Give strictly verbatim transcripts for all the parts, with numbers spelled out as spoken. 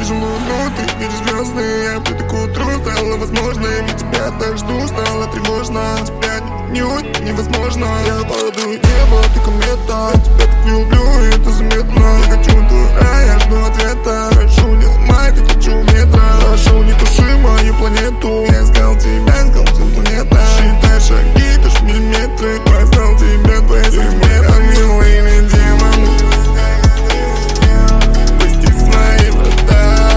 вижу луну, ты видишь звезды. Я приду к утру, стало возможным. Я тебя так жду, стало тревожно. Тебя нюнь невозможно. Я падаю небо, ты комета. Я тебя так люблю, и это заметно. Я хочу твой рай, я жду ответа. Прошу, не ломай, ты хочу метра. Прошу, не туши мою планету. Я искал тебя, искал всю планету. Считай шаги, ты ж миллиметры. Познал тебя, твои сметы. Милый или демон, пусти в свои врата.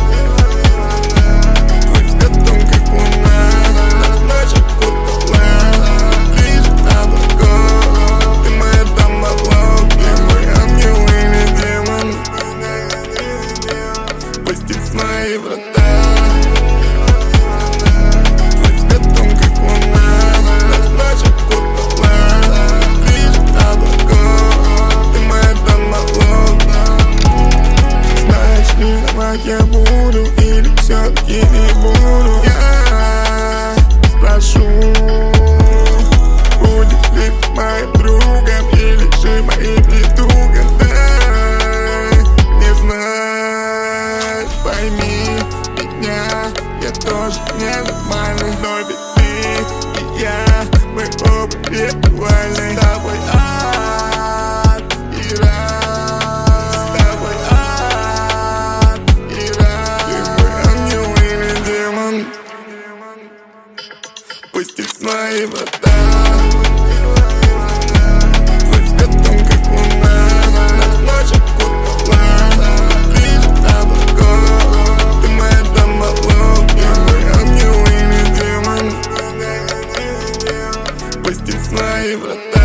Твой взгляд тон, как луна. Ночь окутала, лишь облако. Ты моя домолог, я мой ангел или демон. Пусти в свои врата. Твой взгляд тон, как луна. Ночь окутала, лишь облако. Ты моя домолог. Знаешь ли, давай я буду или все-таки не буду? Я спрошу, будет ли ты моим другом или же моим недугом? Дай мне знать, пойми меня, я тоже ненормальный. Но ведь ты и я, мы оба виртуальны. С тобой ад и рай, с тобой ад и рай. Ты мой ангел или демон, пусти в свои врата. Твой взгляд тон, как луна. Ночь окутала, лишь облако. Ты моя домолог, я мой ангел или демон. Пусти в свои врата.